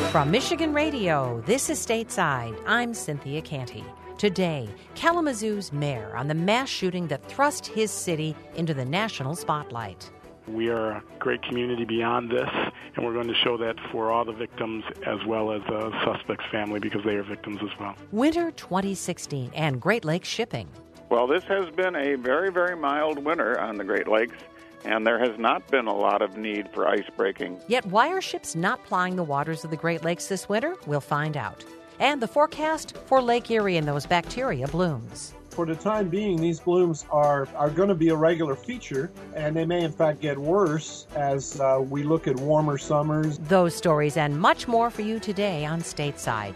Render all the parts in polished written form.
From Michigan Radio, this is Stateside. I'm Cynthia Canty. Today, Kalamazoo's mayor on the mass shooting that thrust his city into the national spotlight. We are a great community beyond this, and we're going to show that for all the victims as well as the suspect's family because they are victims as well. Winter 2016 and Great Lakes shipping. Well, this has been a very, very mild winter on the Great Lakes, and there has not been a lot of need for ice breaking. Yet why are ships not plying the waters of the Great Lakes this winter? We'll find out. And the forecast for Lake Erie and those bacteria blooms. For the time being, these blooms are going to be a regular feature, and they may in fact get worse as we look at warmer summers. Those stories and much more for you today on Stateside.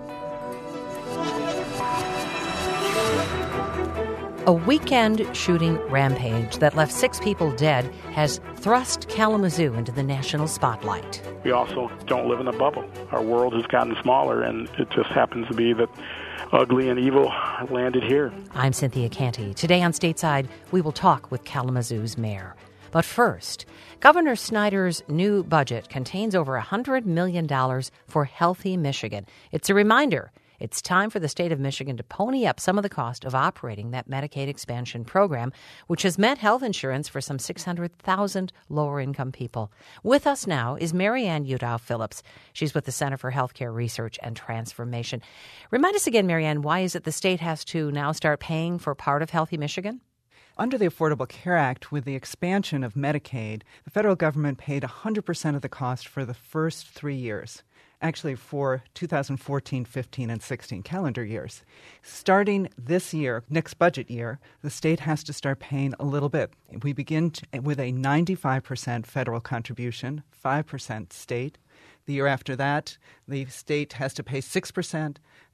A weekend shooting rampage that left 6 people dead has thrust Kalamazoo into the national spotlight. We also don't live in a bubble. Our world has gotten smaller, and it just happens to be that ugly and evil landed here. I'm Cynthia Canty. Today on Stateside, we will talk with Kalamazoo's mayor. But first, Governor Snyder's new budget contains over $100 million for Healthy Michigan. It's a reminder it's time for the state of Michigan to pony up some of the cost of operating that Medicaid expansion program, which has meant health insurance for some 600,000 lower-income people. With us now is Marianne Udall-Phillips. She's with the Center for Healthcare Research and Transformation. Remind us again, Marianne, why is it the state has to now start paying for part of Healthy Michigan? Under the Affordable Care Act, with the expansion of Medicaid, the federal government paid 100% of the cost for the first 3 years. Actually, for 2014, 15, and 16 calendar years. Starting this year, next budget year, the state has to start paying a little bit. We begin with a 95% federal contribution, 5% state. The year after that, the state has to pay 6%,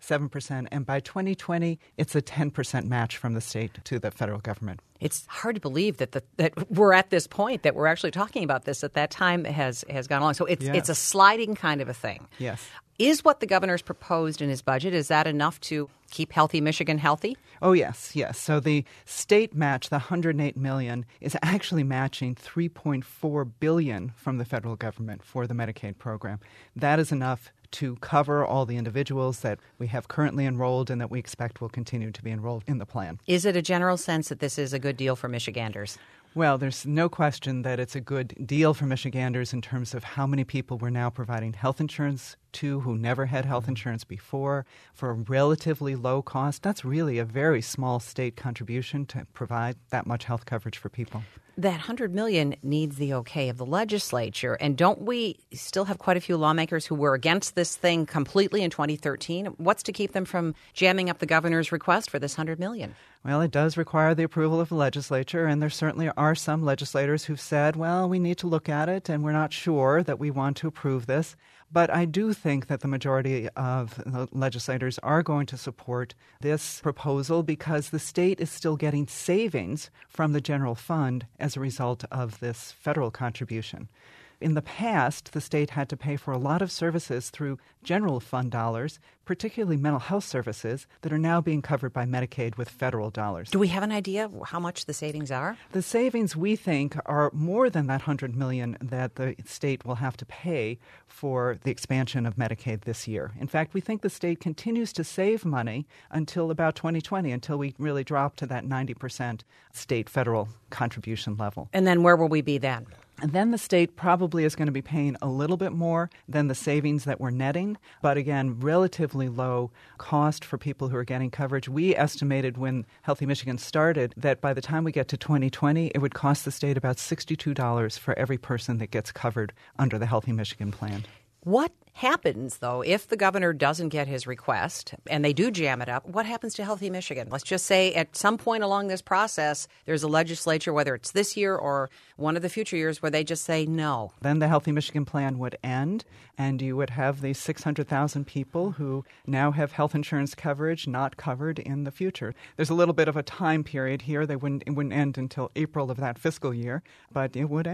7%, and by 2020, it's a 10% match from the state to the federal government. It's hard to believe that we're at this point, that we're actually talking about this, that time has gone along. So it's a sliding kind of a thing. Yes. Is what the governor's proposed in his budget, is that enough to keep Healthy Michigan healthy? Oh, yes. So the state match, the $108 million, is actually matching $3.4 billion from the federal government for the Medicaid program. That is enough to cover all the individuals that we have currently enrolled and that we expect will continue to be enrolled in the plan. Is it a general sense that this is a good deal for Michiganders? Well, there's no question that it's a good deal for Michiganders in terms of how many people we're now providing health insurance to who never had health insurance before for a relatively low cost. That's really a very small state contribution to provide that much health coverage for people. That $100 million needs the okay of the legislature. And don't we still have quite a few lawmakers who were against this thing completely in 2013? What's to keep them from jamming up the governor's request for this $100 million? Well, it does require the approval of the legislature, and there certainly are some legislators who've said, well, we need to look at it, and we're not sure that we want to approve this. But I do think that the majority of the legislators are going to support this proposal because the state is still getting savings from the general fund as a result of this federal contribution. In the past, the state had to pay for a lot of services through general fund dollars, particularly mental health services, that are now being covered by Medicaid with federal dollars. Do we have an idea how much the savings are? The savings, we think, are more than that $100 million that the state will have to pay for the expansion of Medicaid this year. In fact, we think the state continues to save money until about 2020, until we really drop to that 90% state-federal contribution level. And then where will we be then? And then the state probably is going to be paying a little bit more than the savings that we're netting. But again, relatively low cost for people who are getting coverage. We estimated when Healthy Michigan started that by the time we get to 2020, it would cost the state about $62 for every person that gets covered under the Healthy Michigan plan. What happens, though, if the governor doesn't get his request and they do jam it up? What happens to Healthy Michigan? Let's just say at some point along this process, there's a legislature, whether it's this year or one of the future years, where they just say no. Then the Healthy Michigan plan would end, and you would have these 600,000 people who now have health insurance coverage not covered in the future. There's a little bit of a time period here. It wouldn't end until April of that fiscal year, but it would end.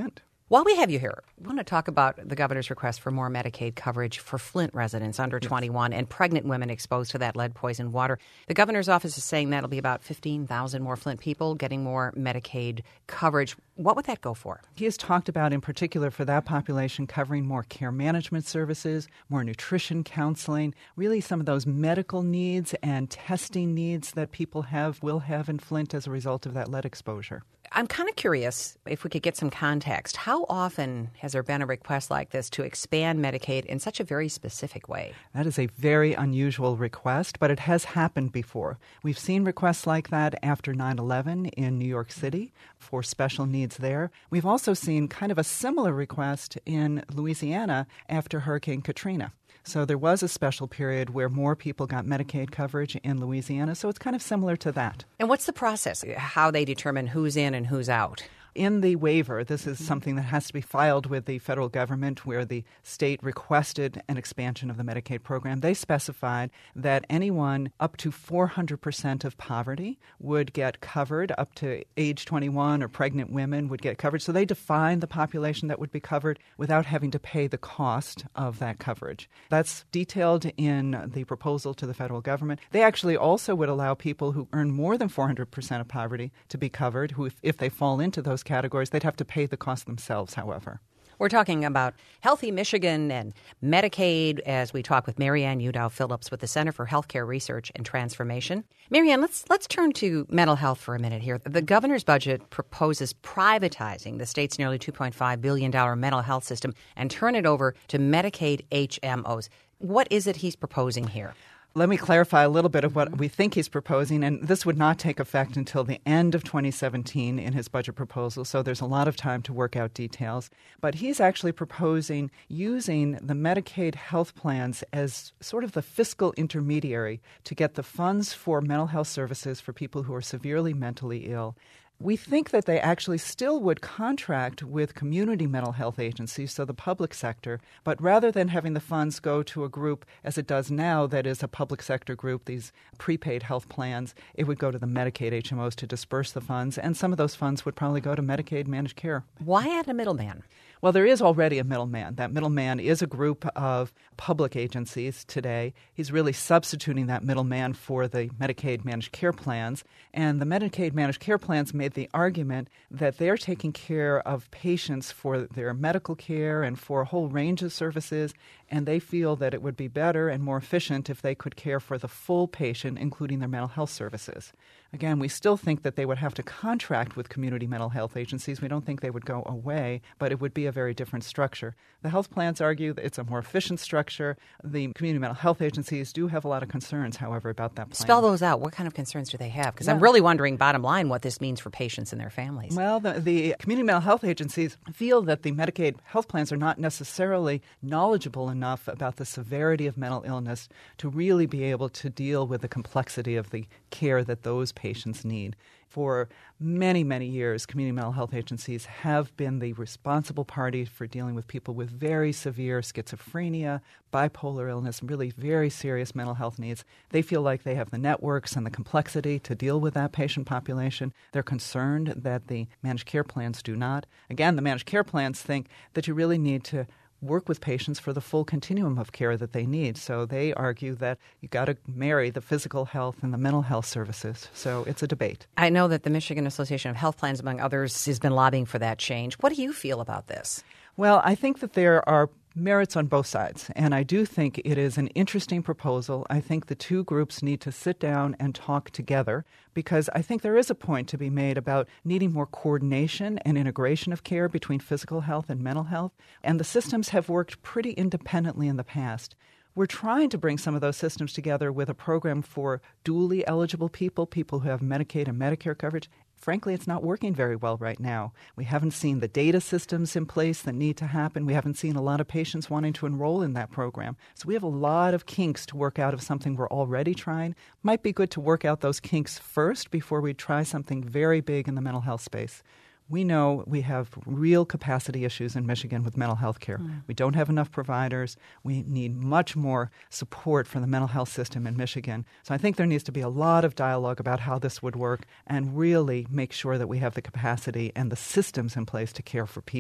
While we have you here, I want to talk about the governor's request for more Medicaid coverage for Flint residents under 21 and pregnant women exposed to that lead-poisoned water. The governor's office is saying that'll be about 15,000 more Flint people getting more Medicaid coverage. What would that go for? He has talked about, in particular, for that population, covering more care management services, more nutrition counseling, really some of those medical needs and testing needs that people will have in Flint as a result of that lead exposure. I'm kind of curious if we could get some context. How often has there been a request like this to expand Medicaid in such a very specific way? That is a very unusual request, but it has happened before. We've seen requests like that after 9/11 in New York City for special needs there. We've also seen kind of a similar request in Louisiana after Hurricane Katrina. So there was a special period where more people got Medicaid coverage in Louisiana, so it's kind of similar to that. And what's the process, how they determine who's in and who's out? In the waiver, this is something that has to be filed with the federal government where the state requested an expansion of the Medicaid program. They specified that anyone up to 400% of poverty would get covered, up to age 21 or pregnant women would get coverage. So they defined the population that would be covered without having to pay the cost of that coverage. That's detailed in the proposal to the federal government. They actually also would allow people who earn more than 400% of poverty to be covered, who, if they fall into those categories, they'd have to pay the cost themselves, however. We're talking about Healthy Michigan and Medicaid as we talk with Marianne Udow-Phillips with the Center for Healthcare Research and Transformation. Marianne, let's turn to mental health for a minute here. The governor's budget proposes privatizing the state's nearly $2.5 billion mental health system and turn it over to Medicaid HMOs. What is it he's proposing here? Let me clarify a little bit of what we think he's proposing, and this would not take effect until the end of 2017 in his budget proposal, so there's a lot of time to work out details. But he's actually proposing using the Medicaid health plans as sort of the fiscal intermediary to get the funds for mental health services for people who are severely mentally ill. We think that they actually still would contract with community mental health agencies, so the public sector, but rather than having the funds go to a group, as it does now, that is a public sector group, these prepaid health plans, it would go to the Medicaid HMOs to disperse the funds, and some of those funds would probably go to Medicaid managed care. Why add a middleman? Well, there is already a middleman. That middleman is a group of public agencies today. He's really substituting that middleman for the Medicaid managed care plans. And the Medicaid managed care plans made the argument that they're taking care of patients for their medical care and for a whole range of services, and they feel that it would be better and more efficient if they could care for the full patient, including their mental health services. Again, we still think that they would have to contract with community mental health agencies. We don't think they would go away, but it would be a very different structure. The health plans argue that it's a more efficient structure. The community mental health agencies do have a lot of concerns, however, about that plan. Spell those out. What kind of concerns do they have? Because I'm really wondering, bottom line, what this means for patients and their families. Well, the community mental health agencies feel that the Medicaid health plans are not necessarily knowledgeable enough about the severity of mental illness to really be able to deal with the complexity of the care that those patients need. For many, many years, community mental health agencies have been the responsible party for dealing with people with very severe schizophrenia, bipolar illness, really very serious mental health needs. They feel like they have the networks and the complexity to deal with that patient population. They're concerned that the managed care plans do not. Again, the managed care plans think that you really need to work with patients for the full continuum of care that they need. So they argue that you've got to marry the physical health and the mental health services. So it's a debate. I know that the Michigan Association of Health Plans, among others, has been lobbying for that change. What do you feel about this? Well, I think that there are merits on both sides, and I do think it is an interesting proposal. I think the two groups need to sit down and talk together because I think there is a point to be made about needing more coordination and integration of care between physical health and mental health, and the systems have worked pretty independently in the past. We're trying to bring some of those systems together with a program for dually eligible people who have Medicaid and Medicare coverage. Frankly, it's not working very well right now. We haven't seen the data systems in place that need to happen. We haven't seen a lot of patients wanting to enroll in that program. So we have a lot of kinks to work out of something we're already trying. Might be good to work out those kinks first before we try something very big in the mental health space. We know we have real capacity issues in Michigan with mental health care. We don't have enough providers. We need much more support for the mental health system in Michigan. So I think there needs to be a lot of dialogue about how this would work and really make sure that we have the capacity and the systems in place to care for people.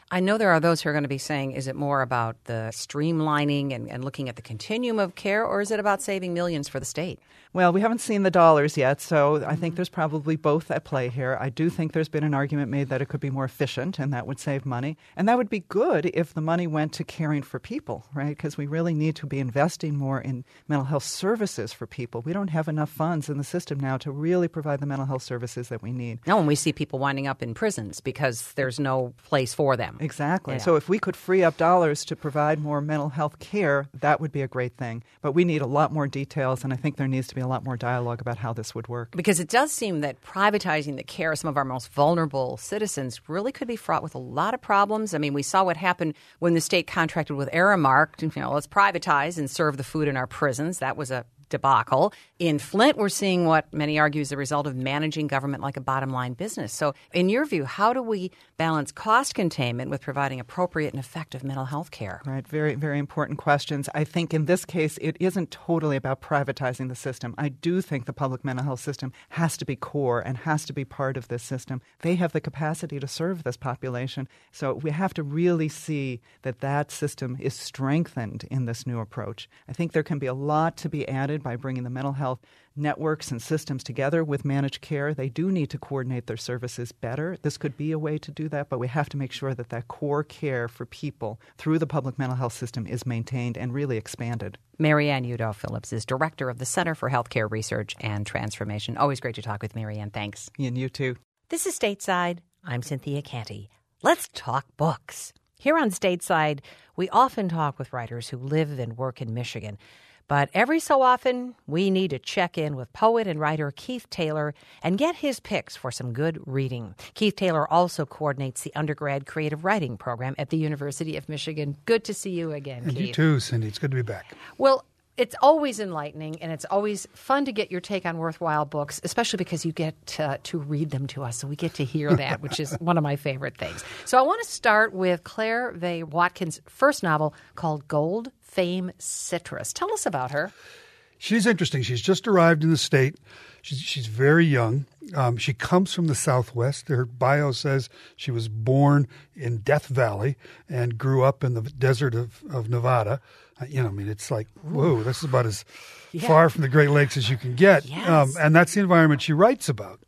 I know there are those who are going to be saying, is it more about the streamlining and looking at the continuum of care, or is it about saving millions for the state? Well, we haven't seen the dollars yet, so I think there's probably both at play here. I do think there's been an argument made that it could be more efficient and that would save money. And that would be good if the money went to caring for people, right? Because we really need to be investing more in mental health services for people. We don't have enough funds in the system now to really provide the mental health services that we need. No, and we see people winding up in prisons because there's no place for them. Exactly. Yeah. So if we could free up dollars to provide more mental health care, that would be a great thing. But we need a lot more details, and I think there needs to be a lot more dialogue about how this would work. Because it does seem that privatizing the care of some of our most vulnerable citizens really could be fraught with a lot of problems. I mean, we saw what happened when the state contracted with Aramark. Let's privatize and serve the food in our prisons. That was a debacle. In Flint, we're seeing what many argue is the result of managing government like a bottom line business. So in your view, how do we balance cost containment with providing appropriate and effective mental health care? Right. Very, very important questions. I think in this case, it isn't totally about privatizing the system. I do think the public mental health system has to be core and has to be part of this system. They have the capacity to serve this population. So we have to really see that that system is strengthened in this new approach. I think there can be a lot to be added by bringing the mental health networks and systems together with managed care. They do need to coordinate their services better. This could be a way to do that, but we have to make sure that that core care for people through the public mental health system is maintained and really expanded. Marianne Udoh-Phillips is director of the Center for Healthcare Research and Transformation. Always great to talk with Marianne. Thanks. And you too. This is Stateside. I'm Cynthia Canty. Let's talk books. Here on Stateside, we often talk with writers who live and work in Michigan. But every so often, we need to check in with poet and writer Keith Taylor and get his picks for some good reading. Keith Taylor also coordinates the undergrad creative writing program at the University of Michigan. Good to see you again, and Keith. You too, Cindy. It's good to be back. Well, it's always enlightening, and it's always fun to get your take on worthwhile books, especially because you get to read them to us, so we get to hear that, which is one of my favorite things. So I want to start with Claire V. Watkins' first novel called Gold, Fame, Citrus. Tell us about her. She's interesting. She's just arrived in the state. She's very young. She comes from the Southwest. Her bio says she was born in Death Valley and grew up in the desert of Nevada. It's like, whoa, this is about as far from the Great Lakes as you can get. Yes. And that's the environment she writes about.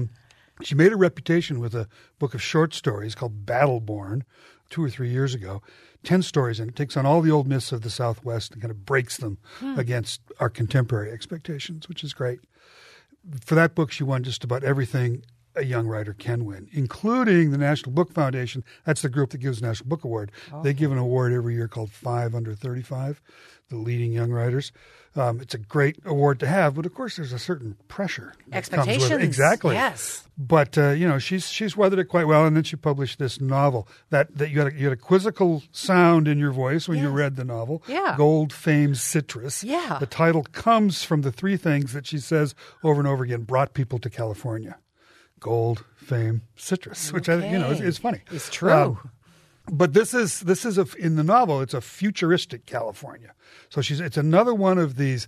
She made a reputation with a book of short stories called Battleborn 2 or 3 years ago. 10 stories, and it takes on all the old myths of the Southwest and kind of breaks them against our contemporary expectations, which is great. For that book, she won just about everything a young writer can win, including the National Book Foundation. That's the group that gives the National Book Award. Okay. They give an award every year called 5 Under 35, the leading young writers. It's a great award to have, but of course there's a certain pressure. Expectations. Comes with it. Exactly. Yes. But, she's weathered it quite well, and then she published this novel that you had a quizzical sound in your voice when you read the novel. Yeah. Gold, Fame, Citrus. Yeah. The title comes from the 3 things that she says over and over again brought people to California. Gold, fame, citrus, which is funny. It's true. But this is in the novel. It's a futuristic California. So it's another one of these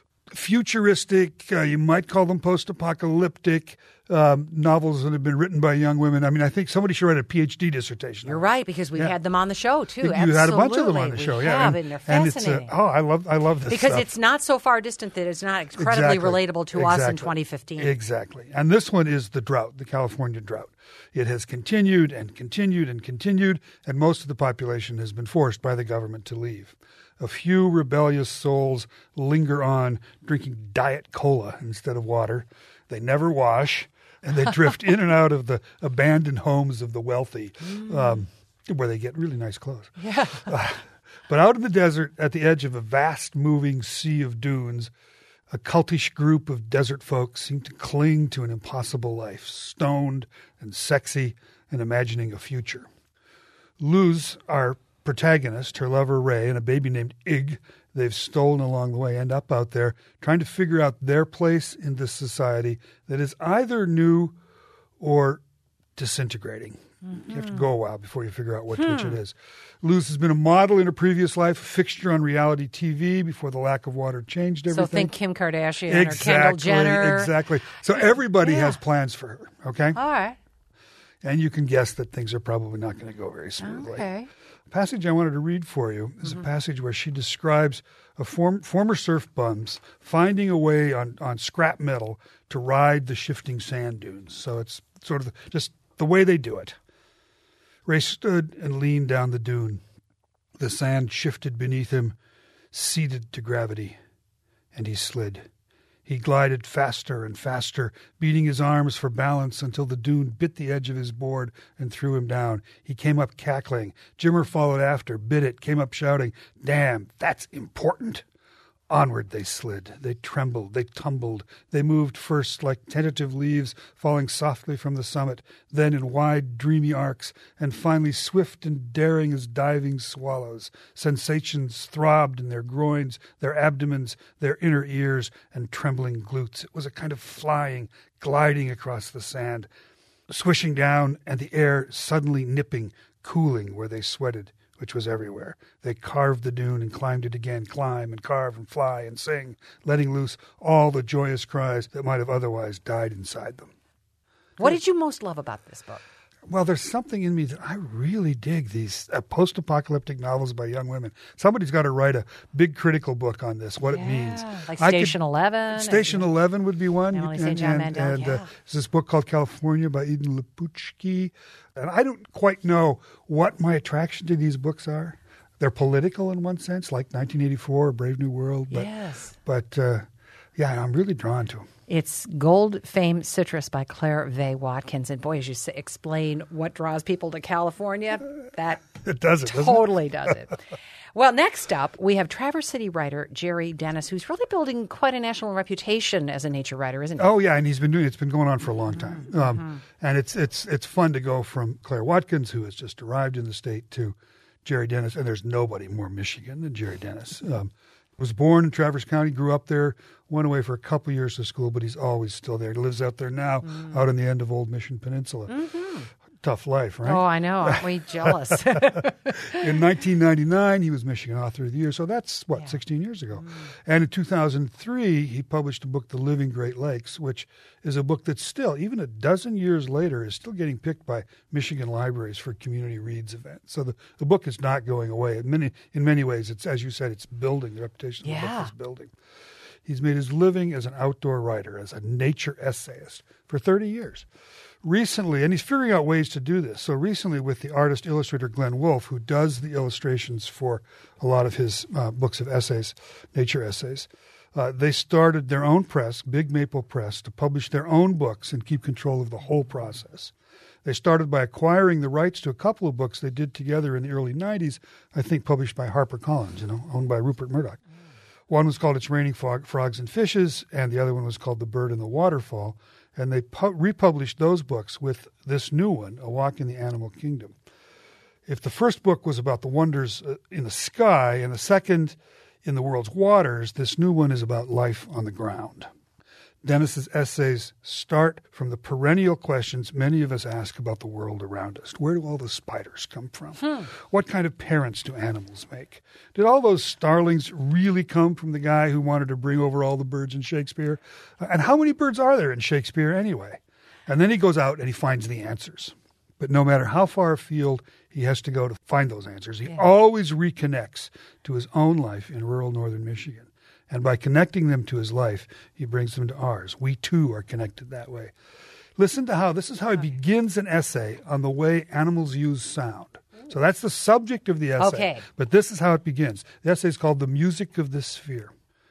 futuristic. You might call them post-apocalyptic novels that have been written by young women. I mean, I think somebody should write a PhD dissertation. You're right, because we've had them on the show too. You had a bunch of them on the show, and they're fascinating. I love this because stuff. it's not so far distant that it's not incredibly relatable to us in 2015. Exactly, and this one is the drought, the California drought. It has continued and continued and continued, and most of the population has been forced by the government to leave. A few rebellious souls linger on, drinking Diet Cola instead of water. They never wash, and they drift in and out of the abandoned homes of the wealthy, where they get really nice clothes. Yeah. But out in the desert, at the edge of a vast moving sea of dunes, a cultish group of desert folk seem to cling to an impossible life, stoned and sexy and imagining a future. Luz, our protagonist, her lover Ray, and a baby named Ig, they've stolen along the way, end up out there trying to figure out their place in this society that is either new or disintegrating. Mm-hmm. You have to go a while before you figure out which it is. Luz has been a model in her previous life, a fixture on reality TV before the lack of water changed everything. So think Kim Kardashian or Kendall Jenner. Exactly. So everybody has plans for her, okay? All right. And you can guess that things are probably not going to go very smoothly. Okay. The passage I wanted to read for you is a passage where she describes a former surf bums finding a way on scrap metal to ride the shifting sand dunes. So it's sort of just the way they do it. Ray stood and leaned down the dune. The sand shifted beneath him, ceded to gravity, and he slid. He glided faster and faster, beating his arms for balance until the dune bit the edge of his board and threw him down. He came up cackling. Jimmer followed after, bit it, came up shouting, "Damn, that's important." Onward they slid. They trembled. They tumbled. They moved first like tentative leaves falling softly from the summit, then in wide, dreamy arcs, and finally swift and daring as diving swallows. Sensations throbbed in their groins, their abdomens, their inner ears, and trembling glutes. It was a kind of flying, gliding across the sand, swishing down, and the air suddenly nipping, cooling where they sweated, which was everywhere. They carved the dune and climbed it again, climb and carve and fly and sing, letting loose all the joyous cries that might have otherwise died inside them. What did you most love about this book? Well, there's something in me that I really dig, these post-apocalyptic novels by young women. Somebody's got to write a big critical book on this, what it means. Like Station 11. Station 11 would be one. Emily St. John Mandel, there's this book called California by Eden Lipucki. And I don't quite know what my attraction to these books are. They're political in one sense, like 1984, Brave New World. But, yes. But, I'm really drawn to them. It's Gold Famed Citrus by Claire V. Watkins. And boy, as you explain what draws people to California, that it does it, totally does it. Well, next up, we have Traverse City writer Jerry Dennis, who's really building quite a national reputation as a nature writer, isn't he? Oh, yeah, and he's been doing it's been going on for a long time. And it's fun to go from Claire Watkins, who has just arrived in the state, to Jerry Dennis. And there's nobody more Michigan than Jerry Dennis. Was born in Traverse County, grew up there, went away for a couple of years to school, but he's always still there. He lives out there now, out on the end of Old Mission Peninsula. Tough life, right? Oh, I know. Aren't we jealous? In 1999, he was Michigan Author of the Year, so that's, 16 years ago. And in 2003, he published a book, The Living Great Lakes, which is a book that still, even a dozen years later, is still getting picked by Michigan libraries for community reads events. So the book is not going away. In many ways, it's, as you said, it's building. The reputation of the book is building. He's made his living as an outdoor writer, as a nature essayist, for 30 years. Recently, and he's figuring out ways to do this. So recently with the artist-illustrator Glenn Wolfe, who does the illustrations for a lot of his books of essays, nature essays, they started their own press, Big Maple Press, to publish their own books and keep control of the whole process. They started by acquiring the rights to a couple of books they did together in the early 90s, I think published by HarperCollins, owned by Rupert Murdoch. One was called It's Raining Frogs and Fishes, and the other one was called The Bird and the Waterfall. And they republished those books with this new one, A Walk in the Animal Kingdom. If the first book was about the wonders in the sky and the second in the world's waters, this new one is about life on the ground. Dennis's essays start from the perennial questions many of us ask about the world around us. Where do all the spiders come from? What kind of parents do animals make? Did all those starlings really come from the guy who wanted to bring over all the birds in Shakespeare? And how many birds are there in Shakespeare anyway? And then he goes out and he finds the answers. But no matter how far afield he has to go to find those answers, he always reconnects to his own life in rural northern Michigan. And by connecting them to his life, he brings them to ours. We, too, are connected that way. Listen to this is how he begins an essay on the way animals use sound. So that's the subject of the essay. Okay. But this is how it begins. The essay is called The Music of the Sphere.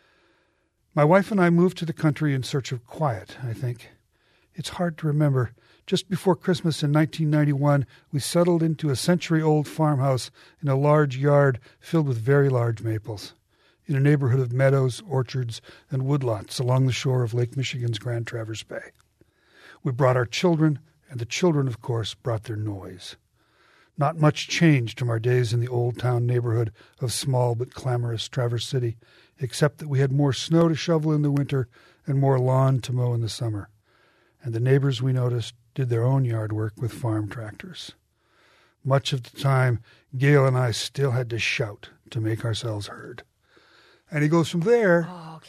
My wife and I moved to the country in search of quiet, I think. It's hard to remember. Just before Christmas in 1991, we settled into a century-old farmhouse in a large yard filled with very large maples, in a neighborhood of meadows, orchards, and woodlots along the shore of Lake Michigan's Grand Traverse Bay. We brought our children, and the children, of course, brought their noise. Not much changed from our days in the old town neighborhood of small but clamorous Traverse City, except that we had more snow to shovel in the winter and more lawn to mow in the summer. And the neighbors, we noticed, did their own yard work with farm tractors. Much of the time, Gail and I still had to shout to make ourselves heard. And he goes from there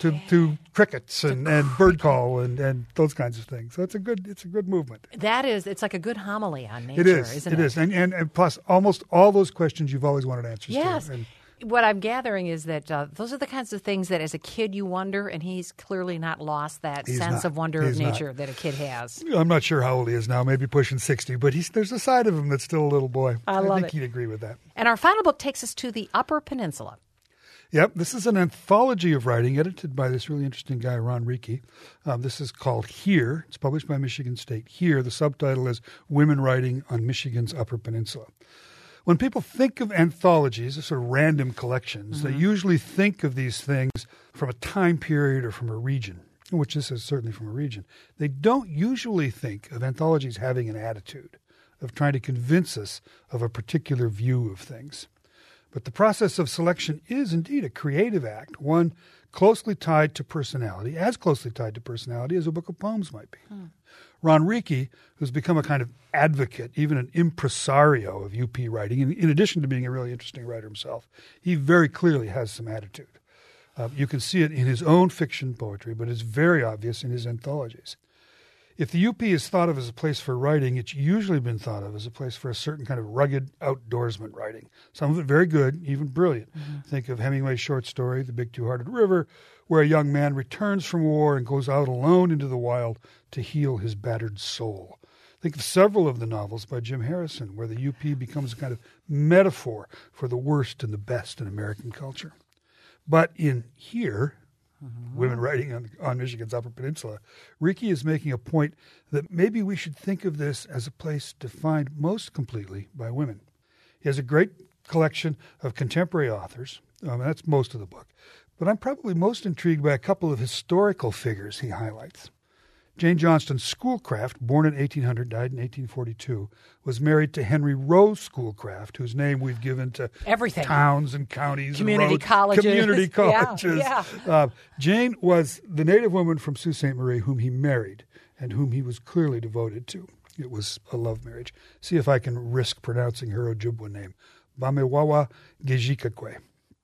to crickets and bird call and those kinds of things. So it's a good movement. It's like a good homily on nature, isn't it? It is. And plus almost all those questions you've always wanted answers to. Yes. And what I'm gathering is that those are the kinds of things that as a kid you wonder, and he's clearly not lost that sense of wonder of nature that a kid has. I'm not sure how old he is now, maybe pushing 60, but there's a side of him that's still a little boy. I think he'd agree with that. And our final book takes us to the Upper Peninsula. Yep, this is an anthology of writing edited by this really interesting guy, Ron Ricci. This is called Here. It's published by Michigan State. Here, the subtitle is Women Writing on Michigan's Upper Peninsula. When people think of anthologies, sort of random collections, they usually think of these things from a time period or from a region, which this is certainly from a region. They don't usually think of anthologies having an attitude of trying to convince us of a particular view of things. But the process of selection is indeed a creative act, one closely tied to personality, as closely tied to personality as a book of poems might be. Ron Ricci, who's become a kind of advocate, even an impresario of UP writing, in addition to being a really interesting writer himself, he very clearly has some attitude. You can see it in his own fiction poetry, but it's very obvious in his anthologies. If the UP is thought of as a place for writing, it's usually been thought of as a place for a certain kind of rugged outdoorsman writing. Some of it very good, even brilliant. Think of Hemingway's short story, The Big Two-Hearted River, where a young man returns from war and goes out alone into the wild to heal his battered soul. Think of several of the novels by Jim Harrison, where the UP becomes a kind of metaphor for the worst and the best in American culture. But in Here, Women Writing on Michigan's Upper Peninsula, Ricci is making a point that maybe we should think of this as a place defined most completely by women. He has a great collection of contemporary authors, and that's most of the book. But I'm probably most intrigued by a couple of historical figures he highlights. Jane Johnston Schoolcraft, born in 1800, died in 1842, was married to Henry Rose Schoolcraft, whose name we've given to everything, towns and counties, community and roads, colleges. Community colleges. Yeah. Jane was the native woman from Sault Ste. Marie whom he married and whom he was clearly devoted to. It was a love marriage. See if I can risk pronouncing her Ojibwa name. Bamewawa Gejikakwe.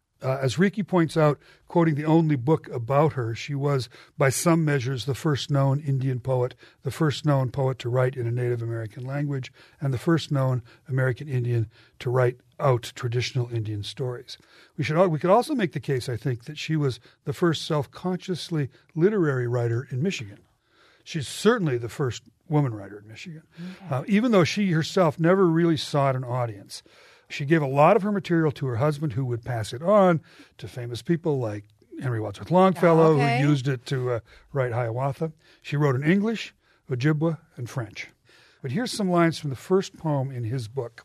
As Ricci points out, quoting the only book about her, she was, by some measures, the first known Indian poet, the first known poet to write in a Native American language, and the first known American Indian to write out traditional Indian stories. We could also make the case, I think, that she was the first self-consciously literary writer in Michigan. She's certainly the first woman writer in Michigan, even though she herself never really sought an audience. She gave a lot of her material to her husband, who would pass it on to famous people like Henry Wadsworth Longfellow, who used it to write Hiawatha. She wrote in English, Ojibwa, and French. But here's some lines from the first poem in his book.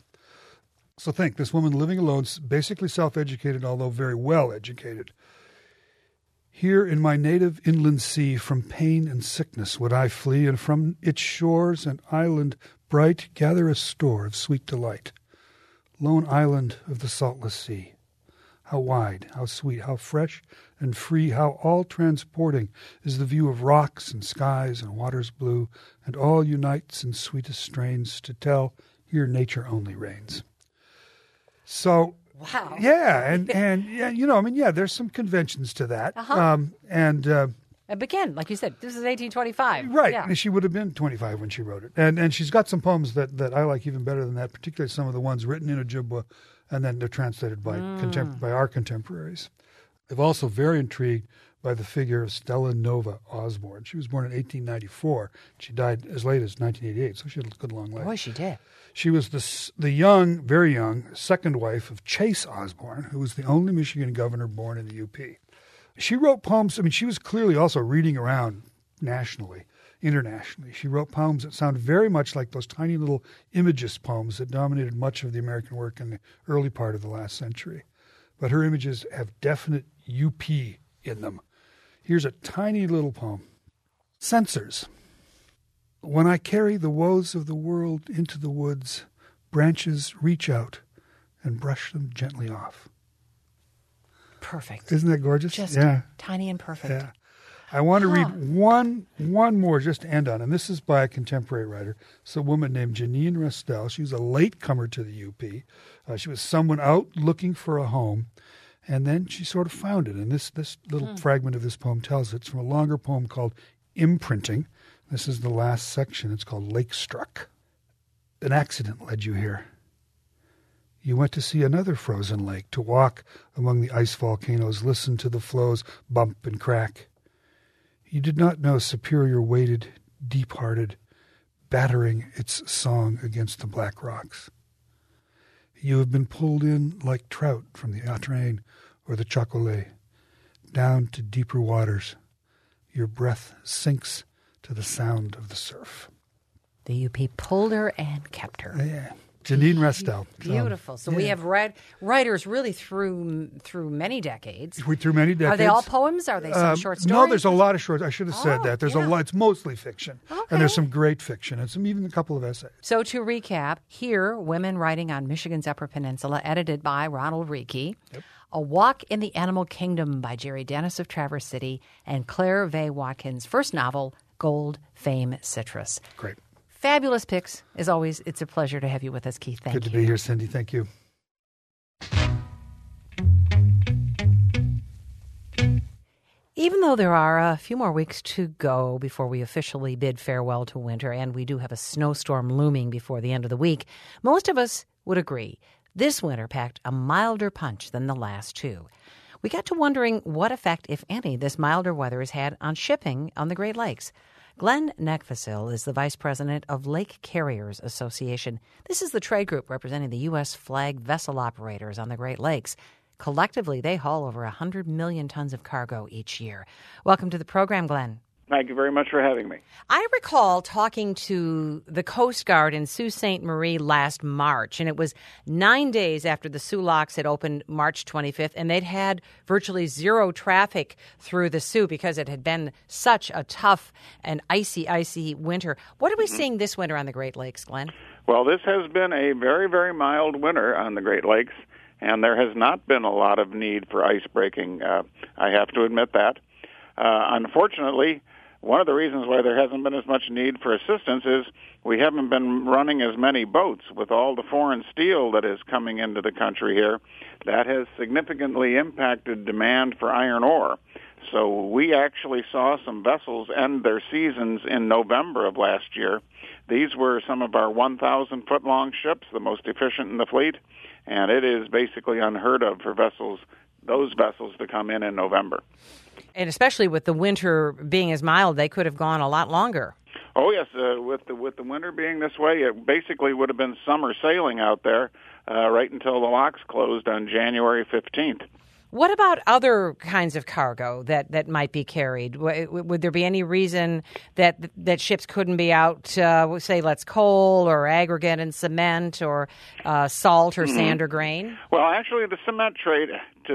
So think, this woman living alone, basically self-educated, although very well educated. Here in my native inland sea, from pain and sickness would I flee, and from its shores and island bright gather a store of sweet delight. Lone island of the saltless sea, how wide, how sweet, how fresh and free, how all-transporting is the view of rocks and skies and waters blue, and all unites in sweetest strains to tell here nature only reigns. So, wow. Yeah, and there's some conventions to that. And again, like you said, this is 1825. Right. Yeah. And she would have been 25 when she wrote it. And she's got some poems that I like even better than that, particularly some of the ones written in Ojibwa, and then they're translated by our contemporaries. I'm also very intrigued by the figure of Stella Nova Osborne. She was born in 1894. She died as late as 1988, so she had a good long life. Boy, she did. She was the young, very young, second wife of Chase Osborne, who was the only Michigan governor born in the UP. She wrote poems. I mean, she was clearly also reading around nationally, internationally. She wrote poems that sound very much like those tiny little imagist poems that dominated much of the American work in the early part of the last century. But her images have definite UP in them. Here's a tiny little poem. Censors. When I carry the woes of the world into the woods, branches reach out and brush them gently off. Perfect. Isn't that gorgeous? Just tiny and perfect. Yeah. I want to read one more just to end on, and this is by a contemporary writer. It's a woman named Janine Restel. She was a latecomer to the UP. She was someone out looking for a home, And then she sort of found it. And this little fragment of this poem tells it. It's from a longer poem called Imprinting. This is the last section. It's called Lake Struck. An accident led you here. You went to see another frozen lake, to walk among the ice volcanoes, listen to the flows bump and crack. You did not know Superior waited, deep-hearted, battering its song against the black rocks. You have been pulled in like trout from the Atrain or the Chocolat, down to deeper waters. Your breath sinks to the sound of the surf. The UP pulled her and kept her. Yeah. Janine Restel. Beautiful. So we have read writers really through many decades. Through many decades. Are they all poems? Are they some short stories? No, there's a lot of short. I should have said that. There's a lot. It's mostly fiction. Okay. And there's some great fiction and even a couple of essays. So to recap, here, Women Writing on Michigan's Upper Peninsula, edited by Ronald Reekie. Yep. A Walk in the Animal Kingdom by Jerry Dennis of Traverse City, and Claire V. Watkins' first novel, Gold, Fame, Citrus. Great. Fabulous picks. As always, it's a pleasure to have you with us, Keith. Thank you. Good to be here, Cindy. Thank you. Even though there are a few more weeks to go before we officially bid farewell to winter, and we do have a snowstorm looming before the end of the week, most of us would agree this winter packed a milder punch than the last two. We got to wondering what effect, if any, this milder weather has had on shipping on the Great Lakes. Glenn Neckfasil is the vice president of Lake Carriers Association. This is the trade group representing the U.S. flag vessel operators on the Great Lakes. Collectively, they haul over 100 million tons of cargo each year. Welcome to the program, Glenn. Thank you very much for having me. I recall talking to the Coast Guard in Sault Ste. Marie last March, and it was 9 days after the Soo locks had opened March 25th, and they'd had virtually zero traffic through the Soo because it had been such a tough and icy winter. What are we seeing this winter on the Great Lakes, Glenn? Well, this has been a very, very mild winter on the Great Lakes, and there has not been a lot of need for ice breaking. I have to admit that. Unfortunately, one of the reasons why there hasn't been as much need for assistance is we haven't been running as many boats with all the foreign steel that is coming into the country here. That has significantly impacted demand for iron ore. So we actually saw some vessels end their seasons in November of last year. These were some of our 1,000-foot-long ships, the most efficient in the fleet, and it is basically unheard of for those vessels to come in November. And especially with the winter being as mild, they could have gone a lot longer. Oh, yes. With the winter being this way, it basically would have been summer sailing out there right until the locks closed on January 15th. What about other kinds of cargo that might be carried? Would there be any reason that ships couldn't be out, say, let's coal or aggregate and cement or salt or sand or grain? Well, actually, the cement trade,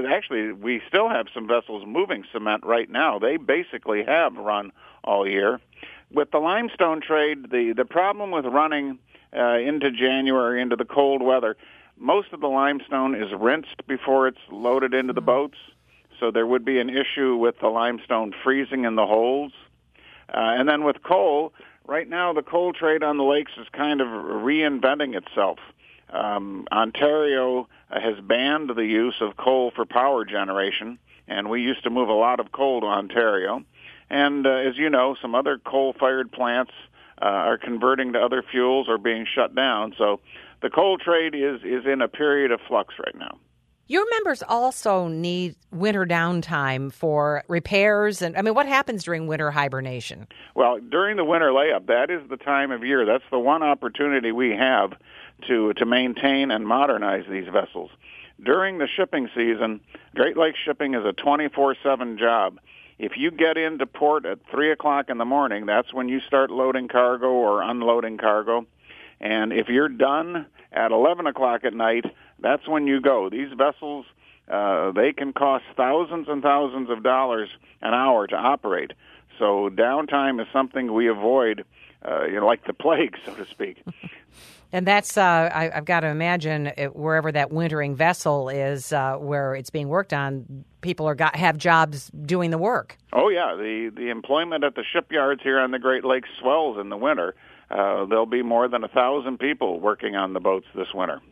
we still have some vessels moving cement right now. They basically have run all year. With the limestone trade, the problem with running into January, into the cold weather, most of the limestone is rinsed before it's loaded into the boats, so there would be an issue with the limestone freezing in the holds. And then with coal, right now the coal trade on the lakes is kind of reinventing itself. Ontario has banned the use of coal for power generation, and we used to move a lot of coal to Ontario. And as you know, some other coal-fired plants are converting to other fuels or being shut down, so the coal trade is in a period of flux right now. Your members also need winter downtime for repairs. And what happens during winter hibernation? Well, during the winter layup, that is the time of year. That's the one opportunity we have to maintain and modernize these vessels. During the shipping season, Great Lakes shipping is a 24/7 job. If you get into port at 3 o'clock in the morning, that's when you start loading cargo or unloading cargo. And if you're done at 11 o'clock at night, that's when you go. These vessels, they can cost thousands and thousands of dollars an hour to operate. So downtime is something we avoid, like the plague, so to speak. And that's, I've got to imagine, wherever that wintering vessel is, where it's being worked on, people have jobs doing the work. Oh, yeah. The employment at the shipyards here on the Great Lakes swells in the winter. There'll be more than 1,000 people working on the boats this winter.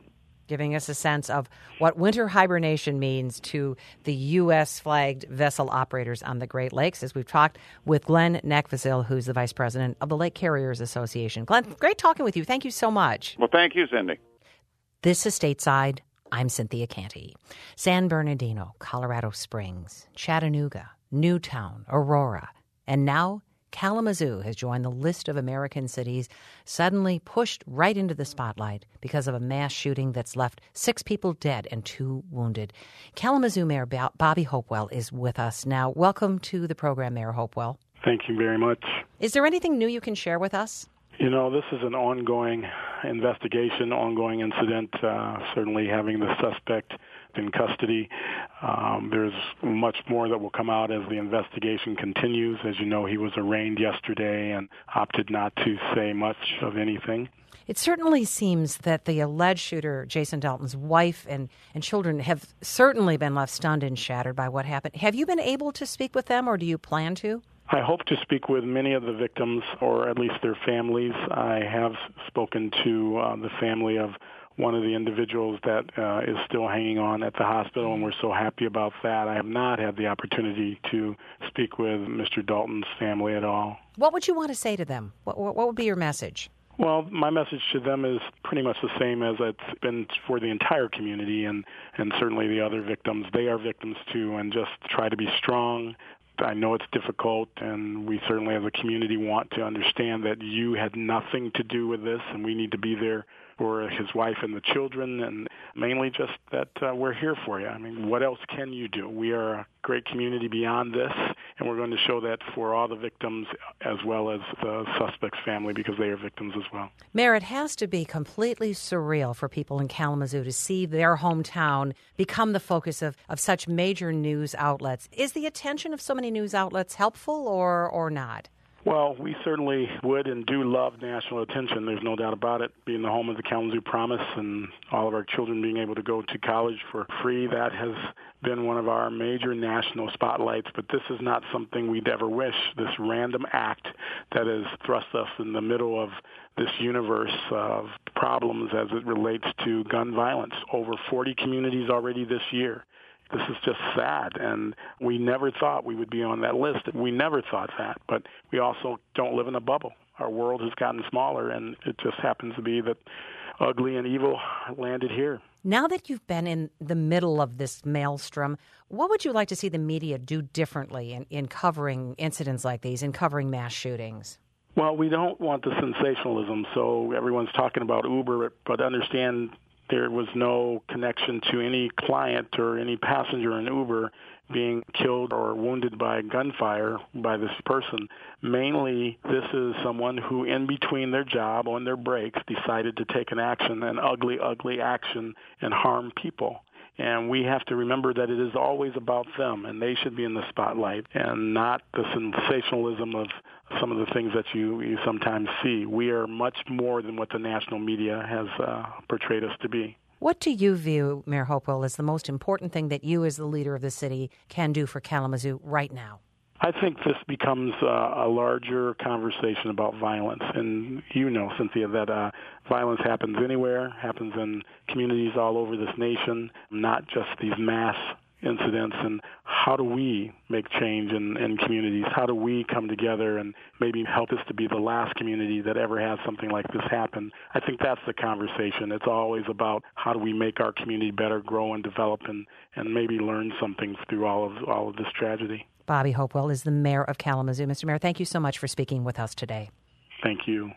giving us a sense of what winter hibernation means to the U.S.-flagged vessel operators on the Great Lakes, as we've talked with Glenn Neckville, who's the vice president of the Lake Carriers Association. Glenn, great talking with you. Thank you so much. Well, thank you, Cindy. This is Stateside. I'm Cynthia Canty. San Bernardino, Colorado Springs, Chattanooga, Newtown, Aurora, and now Kalamazoo has joined the list of American cities suddenly pushed right into the spotlight because of a mass shooting that's left 6 people dead and 2 wounded. Kalamazoo Mayor Bobby Hopewell is with us now. Welcome to the program, Mayor Hopewell. Thank you very much. Is there anything new you can share with us? You know, this is an ongoing investigation, ongoing incident, certainly having the suspect in custody. There's much more that will come out as the investigation continues. As you know, he was arraigned yesterday and opted not to say much of anything. It certainly seems that the alleged shooter, Jason Dalton's wife and children, have certainly been left stunned and shattered by what happened. Have you been able to speak with them, or do you plan to? I hope to speak with many of the victims, or at least their families. I have spoken to the family of one of the individuals that is still hanging on at the hospital, and we're so happy about that. I have not had the opportunity to speak with Mr. Dalton's family at all. What would you want to say to them? What would be your message? Well, my message to them is pretty much the same as it's been for the entire community and certainly the other victims. They are victims too, and just try to be strong. I know it's difficult, and we certainly as a community want to understand that you had nothing to do with this, and we need to be there for his wife and the children, and mainly just that we're here for you. I mean, what else can you do? We are a great community beyond this, and we're going to show that for all the victims as well as the suspect's family, because they are victims as well. Mayor, it has to be completely surreal for people in Kalamazoo to see their hometown become the focus of such major news outlets. Is the attention of so many news outlets helpful or not? Well, we certainly would and do love national attention. There's no doubt about it. Being the home of the Kalamazoo Promise and all of our children being able to go to college for free, that has been one of our major national spotlights. But this is not something we'd ever wish. This random act that has thrust us in the middle of this universe of problems as it relates to gun violence. Over 40 communities already this year. This is just sad, and we never thought we would be on that list. We never thought that, but we also don't live in a bubble. Our world has gotten smaller, and it just happens to be that ugly and evil landed here. Now that you've been in the middle of this maelstrom, what would you like to see the media do differently in covering incidents like these, in covering mass shootings? Well, we don't want the sensationalism, so everyone's talking about Uber, but understand there was no connection to any client or any passenger in Uber being killed or wounded by gunfire by this person. Mainly, this is someone who, in between their job, on their breaks, decided to take an action, an ugly, ugly action, and harm people. And we have to remember that it is always about them, and they should be in the spotlight, and not the sensationalism of some of the things that you sometimes see. We are much more than what the national media has portrayed us to be. What do you view, Mayor Hopewell, as the most important thing that you as the leader of the city can do for Kalamazoo right now? I think this becomes a larger conversation about violence. And you know, Cynthia, that violence happens anywhere, happens in communities all over this nation, not just these mass incidents. And how do we make change in communities? How do we come together and maybe help this to be the last community that ever has something like this happen? I think that's the conversation. It's always about how do we make our community better, grow and develop, and maybe learn something through all of this tragedy. Bobby Hopewell is the mayor of Kalamazoo. Mr. Mayor, thank you so much for speaking with us today. Thank you.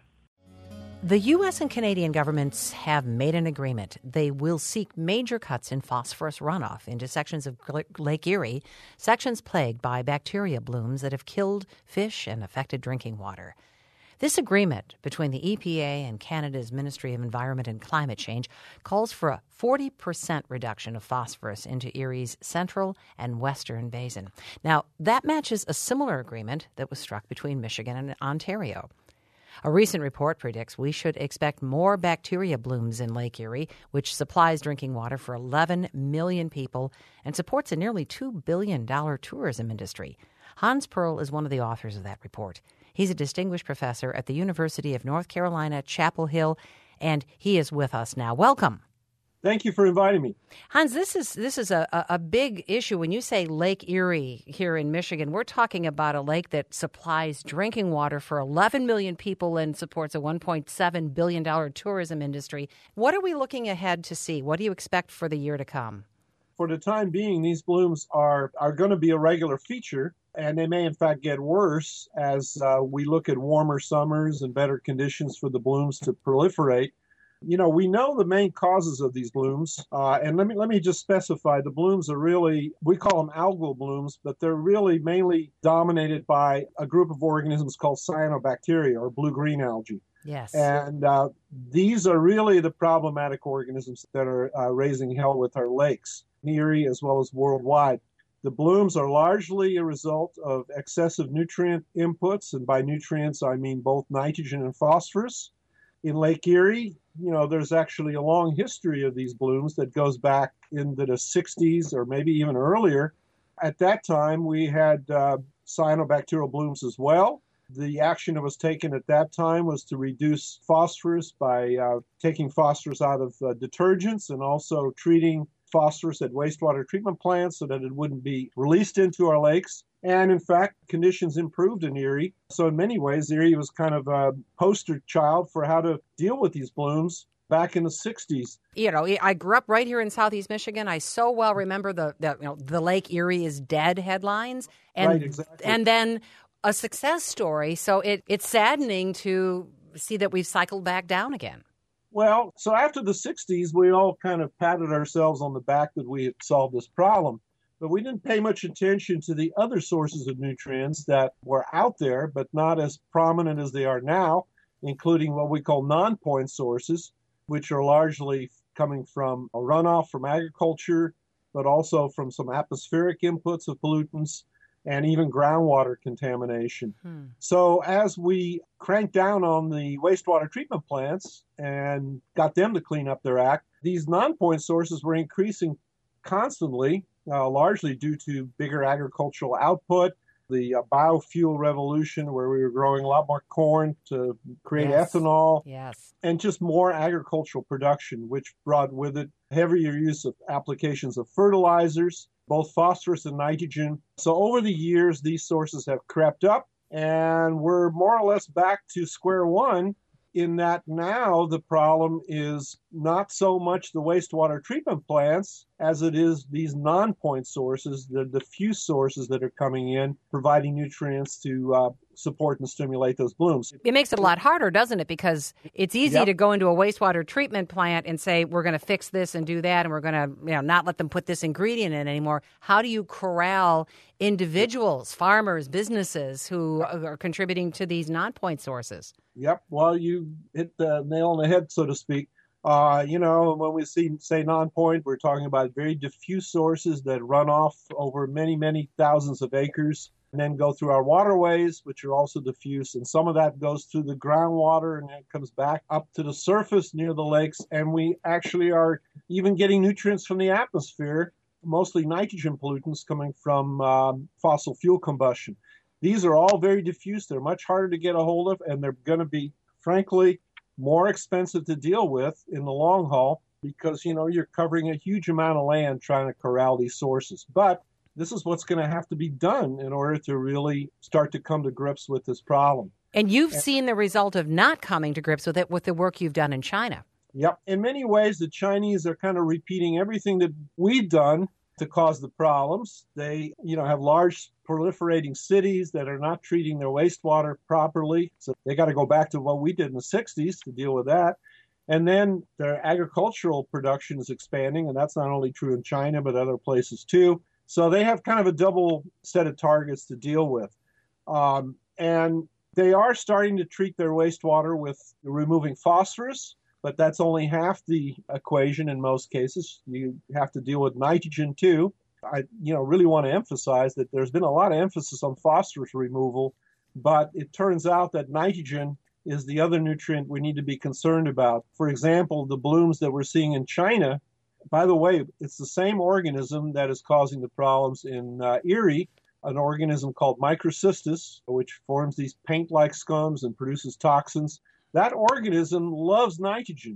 The U.S. and Canadian governments have made an agreement. They will seek major cuts in phosphorus runoff into sections of Lake Erie, sections plagued by bacteria blooms that have killed fish and affected drinking water. This agreement between the EPA and Canada's Ministry of Environment and Climate Change calls for a 40% reduction of phosphorus into Erie's central and western basin. Now, that matches a similar agreement that was struck between Michigan and Ontario. A recent report predicts we should expect more bacteria blooms in Lake Erie, which supplies drinking water for 11 million people and supports a nearly $2 billion tourism industry. Hans Perl is one of the authors of that report. He's a distinguished professor at the University of North Carolina, Chapel Hill, and he is with us now. Welcome. Thank you for inviting me. Hans, this is a big issue. When you say Lake Erie here in Michigan, we're talking about a lake that supplies drinking water for 11 million people and supports a $1.7 billion tourism industry. What are we looking ahead to see? What do you expect for the year to come? For the time being, these blooms are going to be a regular feature, and they may in fact get worse as we look at warmer summers and better conditions for the blooms to proliferate. You know, we know the main causes of these blooms, and let me just specify, the blooms are really, we call them algal blooms, but they're really mainly dominated by a group of organisms called cyanobacteria, or blue-green algae. Yes. And these are really the problematic organisms that are raising hell with our lakes, in Erie as well as worldwide. The blooms are largely a result of excessive nutrient inputs, and by nutrients I mean both nitrogen and phosphorus. In Lake Erie, you know, there's actually a long history of these blooms that goes back into the 60s or maybe even earlier. At that time, we had cyanobacterial blooms as well. The action that was taken at that time was to reduce phosphorus by taking phosphorus out of detergents and also treating phosphorus at wastewater treatment plants so that it wouldn't be released into our lakes. And in fact, conditions improved in Erie. So in many ways, Erie was kind of a poster child for how to deal with these blooms back in the 60s. You know, I grew up right here in Southeast Michigan. I so well remember the Lake Erie is dead headlines. And, right, exactly. And then a success story. So it's saddening to see that we've cycled back down again. Well, so after the 60s, we all kind of patted ourselves on the back that we had solved this problem. But we didn't pay much attention to the other sources of nutrients that were out there, but not as prominent as they are now, including what we call non-point sources, which are largely coming from a runoff from agriculture, but also from some atmospheric inputs of pollutants and even groundwater contamination. So as we cranked down on the wastewater treatment plants and got them to clean up their act, these non-point sources were increasing constantly, largely due to bigger agricultural output, the biofuel revolution where we were growing a lot more corn to create ethanol, and just more agricultural production, which brought with it heavier use of applications of fertilizers, both phosphorus and nitrogen. So over the years, these sources have crept up, and we're more or less back to square one in that now the problem is not so much the wastewater treatment plants as it is these non-point sources, the diffuse sources that are coming in, providing nutrients to support and stimulate those blooms. It makes it a lot harder, doesn't it? Because it's easy to go into a wastewater treatment plant and say, we're going to fix this and do that, and we're going to not let them put this ingredient in anymore. How do you corral individuals, farmers, businesses who are contributing to these non-point sources? Yep. Well, you hit the nail on the head, so to speak. When we say non-point, we're talking about very diffuse sources that run off over many, many thousands of acres and then go through our waterways, which are also diffuse. And some of that goes through the groundwater and it comes back up to the surface near the lakes. And we actually are even getting nutrients from the atmosphere, mostly nitrogen pollutants coming from fossil fuel combustion. These are all very diffuse. They're much harder to get a hold of, and they're going to be, frankly, more expensive to deal with in the long haul because, you're covering a huge amount of land trying to corral these sources. But this is what's going to have to be done in order to really start to come to grips with this problem. And you've seen the result of not coming to grips with it with the work you've done in China. Yep. In many ways, the Chinese are kind of repeating everything that we've done to cause the problems. They, have large proliferating cities that are not treating their wastewater properly. So they got to go back to what we did in the 60s to deal with that. And then their agricultural production is expanding, and that's not only true in China, but other places too. So they have kind of a double set of targets to deal with. And they are starting to treat their wastewater with removing phosphorus, but that's only half the equation in most cases. You have to deal with nitrogen too. I really want to emphasize that there's been a lot of emphasis on phosphorus removal, but it turns out that nitrogen is the other nutrient we need to be concerned about. For example, the blooms that we're seeing in China, by the way, it's the same organism that is causing the problems in Erie, an organism called Microcystis, which forms these paint-like scums and produces toxins. That organism loves nitrogen.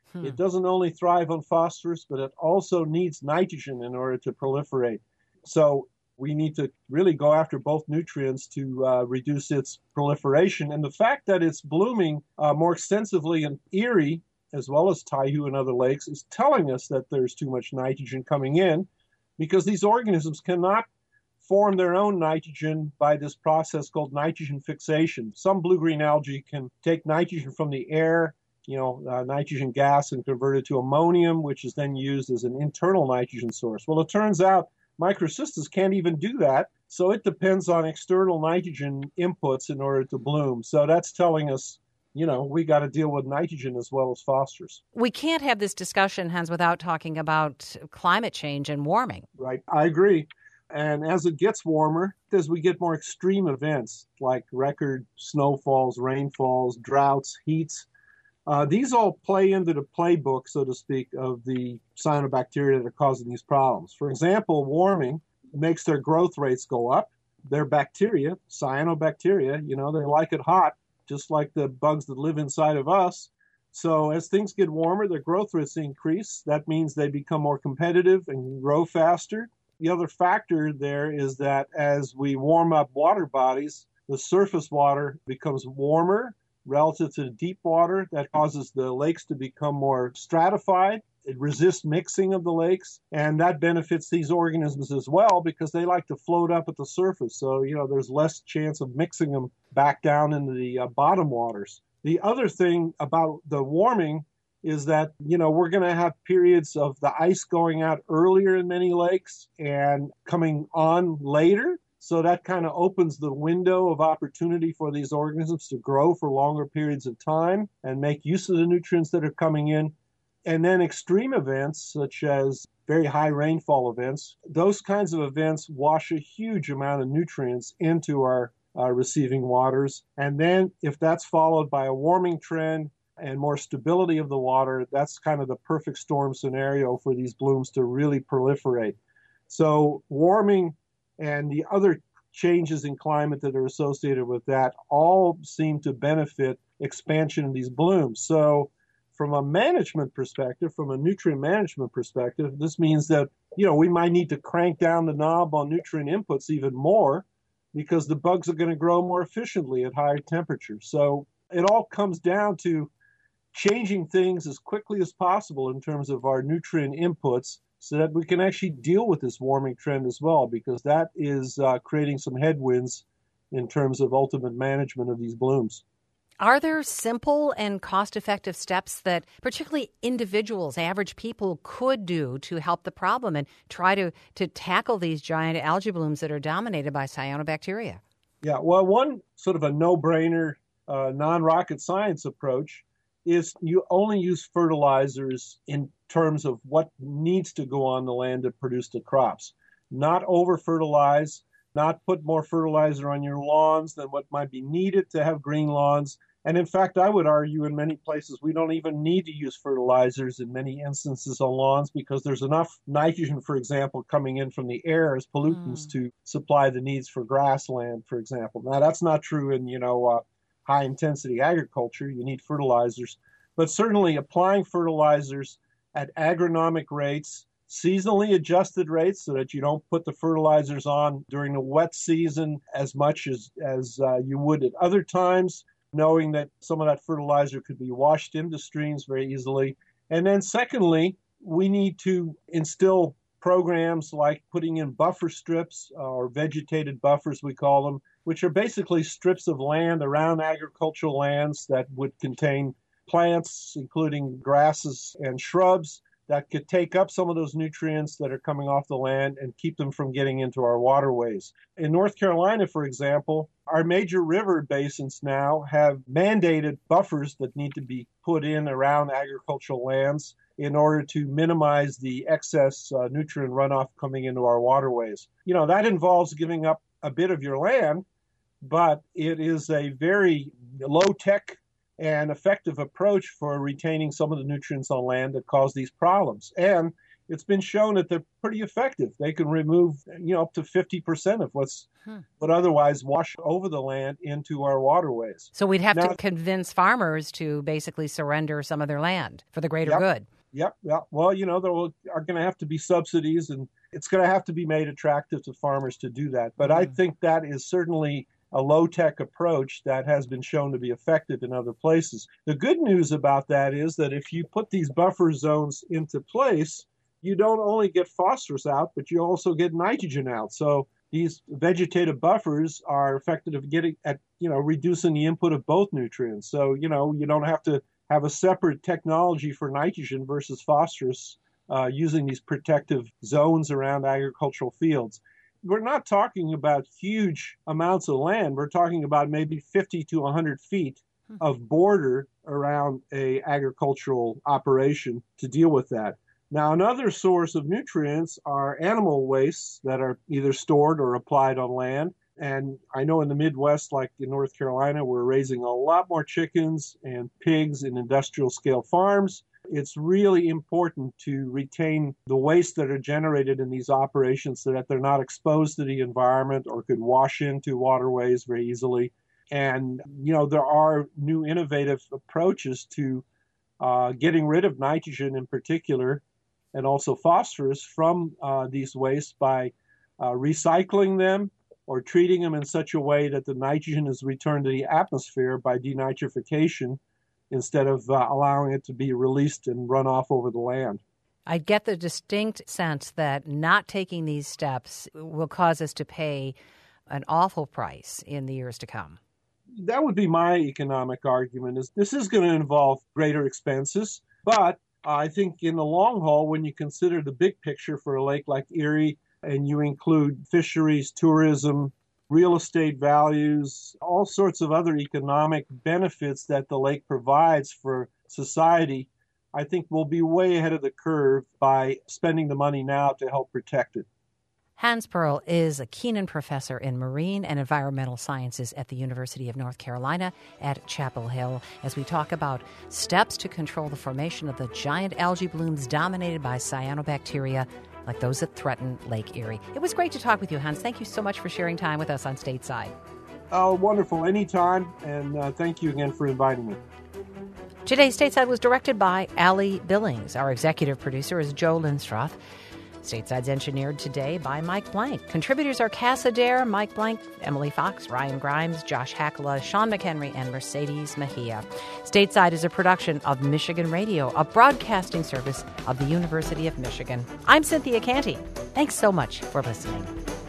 It doesn't only thrive on phosphorus, but it also needs nitrogen in order to proliferate. So we need to really go after both nutrients to reduce its proliferation. And the fact that it's blooming more extensively in Erie, as well as Taihu and other lakes, is telling us that there's too much nitrogen coming in, because these organisms cannot form their own nitrogen by this process called nitrogen fixation. Some blue-green algae can take nitrogen from the air, nitrogen gas, and convert it to ammonium, which is then used as an internal nitrogen source. Well, it turns out Microcystis can't even do that, so it depends on external nitrogen inputs in order to bloom. So that's telling us, we got to deal with nitrogen as well as phosphorus. We can't have this discussion, Hans, without talking about climate change and warming. Right, I agree. And as it gets warmer, as we get more extreme events like record snowfalls, rainfalls, droughts, heats, these all play into the playbook, so to speak, of the cyanobacteria that are causing these problems. For example, warming makes their growth rates go up. Their bacteria, cyanobacteria, they like it hot, just like the bugs that live inside of us. So as things get warmer, their growth rates increase. That means they become more competitive and grow faster. The other factor there is that as we warm up water bodies, the surface water becomes warmer relative to the deep water. That causes the lakes to become more stratified. It resists mixing of the lakes, and that benefits these organisms as well because they like to float up at the surface. So, there's less chance of mixing them back down into the bottom waters. The other thing about the warming is that, we're going to have periods of the ice going out earlier in many lakes and coming on later. So that kind of opens the window of opportunity for these organisms to grow for longer periods of time and make use of the nutrients that are coming in. And then extreme events, such as very high rainfall events, those kinds of events wash a huge amount of nutrients into our receiving waters. And then if that's followed by a warming trend and more stability of the water, that's kind of the perfect storm scenario for these blooms to really proliferate. So warming and the other changes in climate that are associated with that all seem to benefit expansion of these blooms. So from a management perspective, from a nutrient management perspective, this means that, we might need to crank down the knob on nutrient inputs even more because the bugs are going to grow more efficiently at higher temperatures. So it all comes down to changing things as quickly as possible in terms of our nutrient inputs so that we can actually deal with this warming trend as well, because that is creating some headwinds in terms of ultimate management of these blooms. Are there simple and cost-effective steps that particularly individuals, average people, could do to help the problem and try to tackle these giant algae blooms that are dominated by cyanobacteria? Yeah, well, one sort of a no-brainer, non-rocket science approach is you only use fertilizers in terms of what needs to go on the land to produce the crops. Not over-fertilize, not put more fertilizer on your lawns than what might be needed to have green lawns. And in fact, I would argue in many places we don't even need to use fertilizers in many instances on lawns because there's enough nitrogen, for example, coming in from the air as pollutants to supply the needs for grassland, for example. Now, that's not true in, high-intensity agriculture. You need fertilizers. But certainly applying fertilizers at agronomic rates, seasonally adjusted rates so that you don't put the fertilizers on during the wet season as much as you would at other times, knowing that some of that fertilizer could be washed into streams very easily. And then secondly, we need to instill programs like putting in buffer strips or vegetated buffers, we call them, which are basically strips of land around agricultural lands that would contain plants, including grasses and shrubs, that could take up some of those nutrients that are coming off the land and keep them from getting into our waterways. In North Carolina, for example, our major river basins now have mandated buffers that need to be put in around agricultural lands in order to minimize the excess nutrient runoff coming into our waterways. That involves giving up a bit of your land, but it is a very low-tech and effective approach for retaining some of the nutrients on land that cause these problems. And it's been shown that they're pretty effective. They can remove, up to 50% of what would otherwise wash over the land into our waterways. So we'd have to convince farmers to basically surrender some of their land for the greater good. Yep. Well, there are going to have to be subsidies, and it's going to have to be made attractive to farmers to do that. But I think that is certainly a low-tech approach that has been shown to be effective in other places. The good news about that is that if you put these buffer zones into place, you don't only get phosphorus out, but you also get nitrogen out. So these vegetative buffers are effective at getting at, reducing the input of both nutrients. So, you don't have to have a separate technology for nitrogen versus phosphorus using these protective zones around agricultural fields. We're not talking about huge amounts of land. We're talking about maybe 50 to 100 feet of border around a agricultural operation to deal with that. Now, another source of nutrients are animal wastes that are either stored or applied on land. And I know in the Midwest, like in North Carolina, we're raising a lot more chickens and pigs in industrial scale farms. It's really important to retain the waste that are generated in these operations so that they're not exposed to the environment or could wash into waterways very easily. And, there are new innovative approaches to getting rid of nitrogen in particular, and also phosphorus from these wastes by recycling them or treating them in such a way that the nitrogen is returned to the atmosphere by denitrification instead of allowing it to be released and run off over the land. I get the distinct sense that not taking these steps will cause us to pay an awful price in the years to come. That would be my economic argument. Is this is going to involve greater expenses, but I think in the long haul, when you consider the big picture for a lake like Erie, and you include fisheries, tourism, real estate values, all sorts of other economic benefits that the lake provides for society, I think we'll be way ahead of the curve by spending the money now to help protect it. Hans Perl is a Keenan professor in marine and environmental sciences at the University of North Carolina at Chapel Hill as we talk about steps to control the formation of the giant algae blooms dominated by cyanobacteria like those that threaten Lake Erie. It was great to talk with you, Hans. Thank you so much for sharing time with us on Stateside. Oh, wonderful. Anytime. And thank you again for inviting me. Today's Stateside was directed by Allie Billings. Our executive producer is Joe Linstroth. Stateside's engineered today by Mike Blank. Contributors are Cass Adair, Mike Blank, Emily Fox, Ryan Grimes, Josh Hackala, Sean McHenry, and Mercedes Mejia. Stateside is a production of Michigan Radio, a broadcasting service of the University of Michigan. I'm Cynthia Canty. Thanks so much for listening.